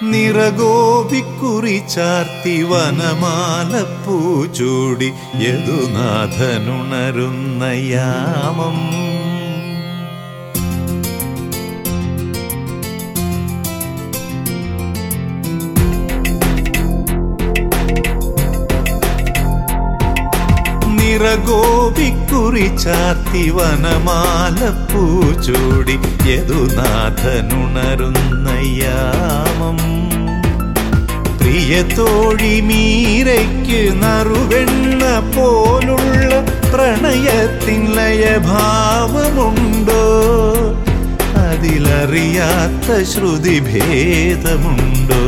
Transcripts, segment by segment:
നിറഗോപിക്കുറി ചാർത്തി വനമാലപ്പൂ ചൂടി യദുനാഥനുണരുന്ന യാമം. നിറഗോപിക്കുറി ചാർത്തി വനമാലപ്പൂ ചൂടി യദുനാഥനുണരുന്ന യാമം. പ്രിയതോഴി മീരയ്ക്ക് നറുവെണ്ണ പോലുള്ള പ്രണയത്തിൻ ലയഭാവമുണ്ടോ? അതിലറിയാത്ത ശ്രുതിഭേദമുണ്ടോ?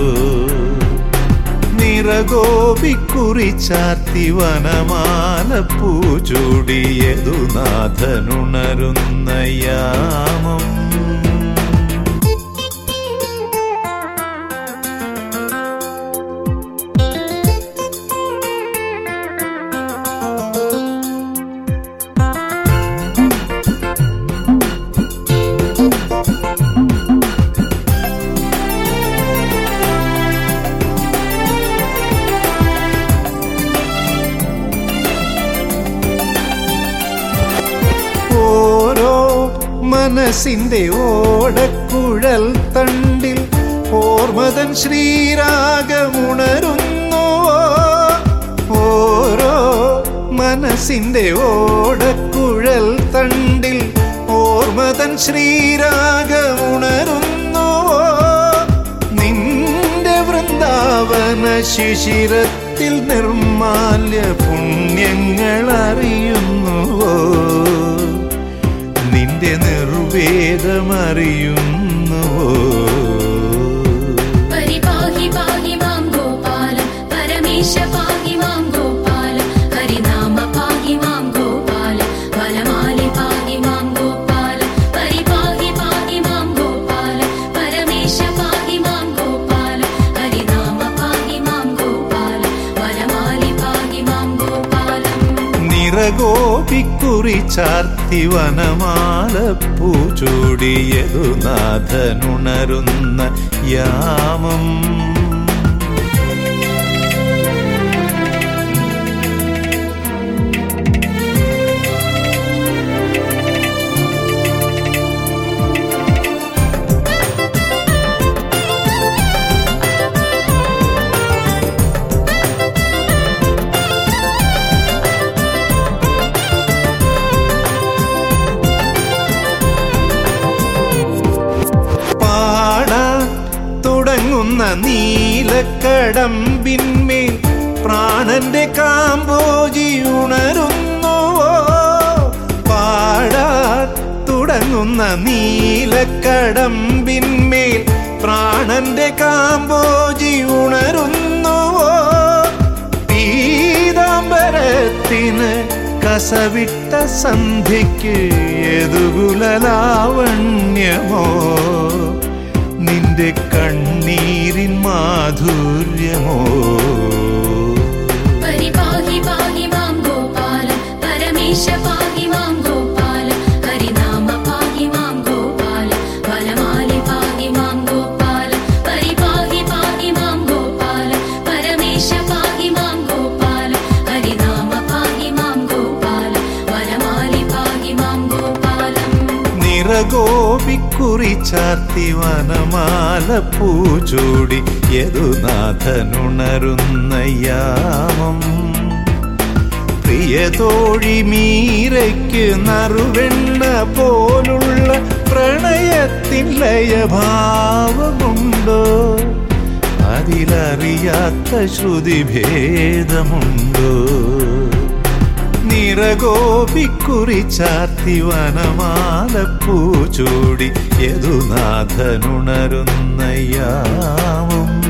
നിറഗോപിക്കുറി ചാർത്തി വനമാലപ്പൂ ചൂടി യദുനാഥനുണരുന്ന യാമം. മനസ്സിന്റെ ഓടക്കുഴൽ തണ്ടിൽ ഓർമ്മതൻ ശ്രീരാഗമുണരുന്നുവോ? ഓരോ മനസ്സിന്റെ ഓടക്കുഴൽ തണ്ടിൽ ഓർമ്മതൻ ശ്രീരാഗമുണരുന്നുവോ? നിന്റെ വൃന്ദാവന ശിശിരത്തിൽ നിർമാല്യ പുണ്യങ്ങൾ അറിയുന്നുവോ? നിന്റെ നിർവേദമറിയുന്നുവോ? പരിപാഹി പാഹി മാം ഗോപാല പരമേശ പാഹി മാം ഗോപാല ഹരിനാമ പാഹി മാം ഗോപാല വനമാലി പാഹി മാം ഗോപാല പരിപാഹി പാഹി മാം ഗോപാല പരമേശ പാഹി മാം ഗോപാല ഹരിനാമ പാഹി മാം ഗോപാല വനമാലി പാഹി മാം ഗോപാല. നിറഗോപിക്കുറി ചാർത്തി വനമാലപ്പൂ ചൂടി യദുനാഥനുണരുന്ന യാമം. നീലക്കടമ്പിന്മേൽ പ്രാണന്റെ കാമ്പോജി ഉണരുന്നുവോ? പാടാൻ തുടങ്ങുന്ന നീലക്കടമ്പിന്മേൽ പ്രാണന്റെ കാമ്പോജി ഉണരുന്നുവോ? പീതാംബരത്തിന് കസവിട്ട സന്ധ്യയ്ക്ക് യദുകുലലാവണ്യമോ? നിന്റെ കണ്ണീരിൻ മാധുര്യമോ? പരിപാഹി പാഹി മാം ഗോപാല പരമേശ പാഹി മാം ഗോപാല ഹരിനാമ പാഹി മാം ഗോപാല വനമാലി പാഹി മാം ഗോപാല പരിപാഹി പാഹി മാം ഗോപാല പരമേശ പാഹി മാം ഗോപാല ഹരിനാമ പാഹി മാം ഗോപാല വനമാലി പാഹി മാം ഗോപാല. നിറഗോപിക്കുറി ചാർത്തി വനമാലപ്പൂ ചൂടി യദുനാഥനുണരുന്ന യാമം. പ്രിയതോഴി മീരയ്ക്ക് നറുവെണ്ണ പോലുള്ള പ്രണയത്തിൻ ലയഭാവമുണ്ടോ? അതിലറിയാത്ത ശ്രുതിഭേദമുണ്ടോ? നിറഗോപിക്കുറി ചാർത്തി വനമാലപ്പൂ ചൂടി യദുനാഥനുണരുന്ന യാമം.